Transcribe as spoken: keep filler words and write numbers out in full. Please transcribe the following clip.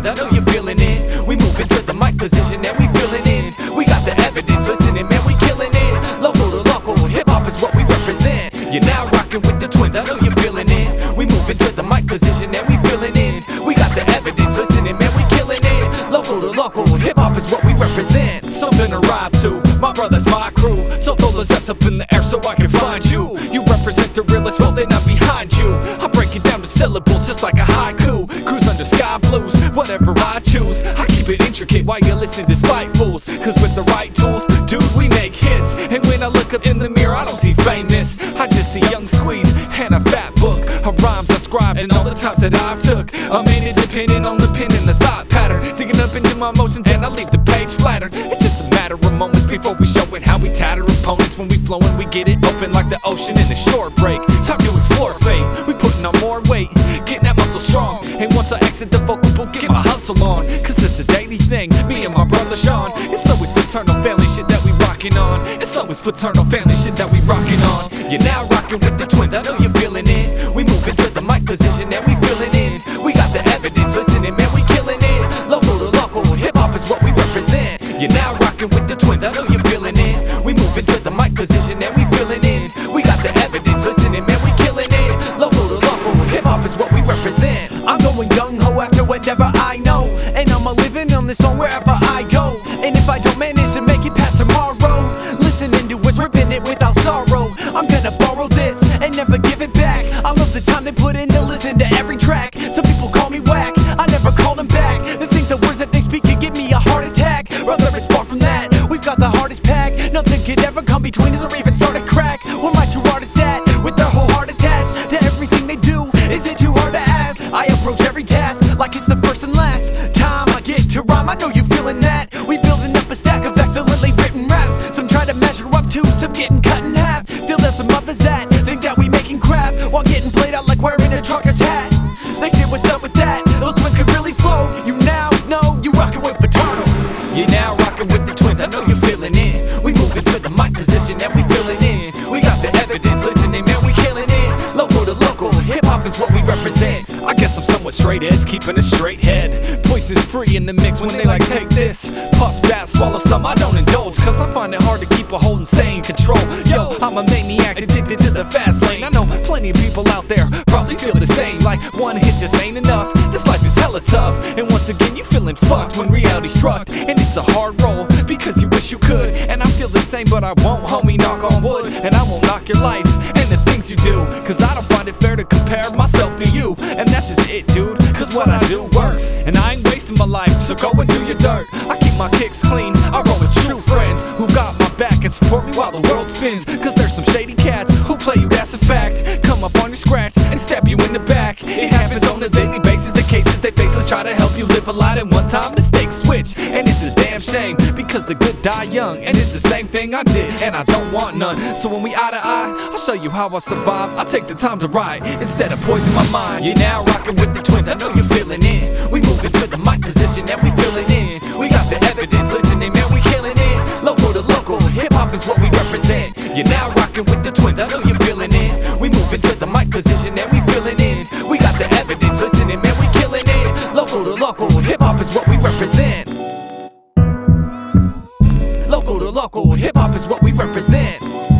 I know you're feeling it. We move into the mic position and we feeling it. We got the evidence, listening, man, we killing it. Local to local, hip-hop is what we represent. You're now rocking with the twins, I know you're feeling it. We move into the mic position and we feeling it. We got the evidence, listening, man, we killing it. Local to local, hip-hop is what we represent. Something to ride to, my brothers, my crew. So throw those F's up in the air so I can find you. You represent the realest, well then I'm behind you. I break it down to syllables just like a haiku. Cruise under sky blues, whatever I choose. I keep it intricate while you listen to spite fools. Cause with the right tools, dude, we make hits. And when I look up in the mirror, I don't see famous. I just see Young Squeeze and a fat book of rhymes I scribed and all the times that I've took. I'm in it depending on the pen and the thought pattern. Digging up into my emotions and I leave the page flattered. It's just a matter of moments before we show it. How we tatter opponents when we flowin', we get it open like the ocean in a short break. Time to explore fate, we putting on more weight, getting that muscle strong. And once I exit the vocal booth, get my hustle on. Cause it's a daily thing, me and my brother Sean. It's always fraternal family shit that we rockin' on. It's always fraternal family shit that we rockin' on. You're now rockin' with the twins, I know you're feeling it. We move into the mic position and we feeling it. We got the evidence, listening, man, we killing it. Local to local, hip-hop is what we represent. You're now rockin' with the twins, I know you're feeling it. We move into the mic position and we feeling it. We got the evidence, listening, man, we killing it. Local to local, hip-hop is what we represent. I'm going gung-ho after whatever I know, and I'm a living on this song wherever I go. And if I don't manage to make it past tomorrow, listening to what's ripping it without sorrow. I'm gonna borrow this and never give it back. I love the time they put in to listen to every track. Some people call me whack, I never call them back. They think the words that they speak could give me a heart attack. Brother, it's far from that, we've got the hardest pack. Nothing could ever come between us or even start a crack. Where my two artists at, with their whole heart attached to everything they do? Is it too hard to ask? I approach every task like it's the first and last time I get to rhyme. I know you're feeling that. We building up a stack of excellently written raps. Some try to measure up to, some getting cut in half. Still there's some others that think that we making crap while getting played out like wearing a trucker's hat. They say what's up with that? Those twins could really flow. You now know you rockin' with Fraternal. You're now rockin' with the twins, I know you're feeling it. We move into the mic position and we feeling it. We got the evidence, listening, man, we killing it. Local to local, hip-hop is what we represent. I guess I'm somewhat straight edge, keeping a straight head. Poison's free in the mix when they like take this. Puff that, swallow some, I don't indulge. Cause I find it hard to keep a hold and stay in control. Yo, I'm a maniac addicted to the fast lane. I know plenty of people out there probably feel the same. Like one hit just ain't enough, this life is hella tough. And once again you feeling fucked when reality struck. And it's a hard roll, because you wish you could. And I feel the same but I won't, homie, knock on wood. And I won't knock your life and the things you do, cause I don't find it fair to compare myself to you. And that's just it, dude, cause what I do works. And I ain't wasting my life, so go and do your dirt. I keep my kicks clean, I roll with true friends who got my back and support me while the world spins. Cause there's some shady cats who play you, that's a fact. Come up on your scratch and stab you in the back. It happens on a daily basis, the cases they face. Let's try to help you live a lot and one time mistakes switch. And it's a damn shame, because the good die young. And it's the same thing I did, and I don't want none. So when we eye to eye, I'll show you how I survive. I take the time to write, instead of poison my mind. You're now rocking with the twins, I know you're feeling it. We move into the mic position and we feeling it. We got the evidence, listening, man, we killing it. Local to local, hip-hop is what we represent. You're now rocking with the twins, I know you're feeling it. We move into the mic position and we feeling it. We got the evidence, listening, man, we killing it. Local to local, hip-hop is what we represent. Local to local, hip-hop is what we represent.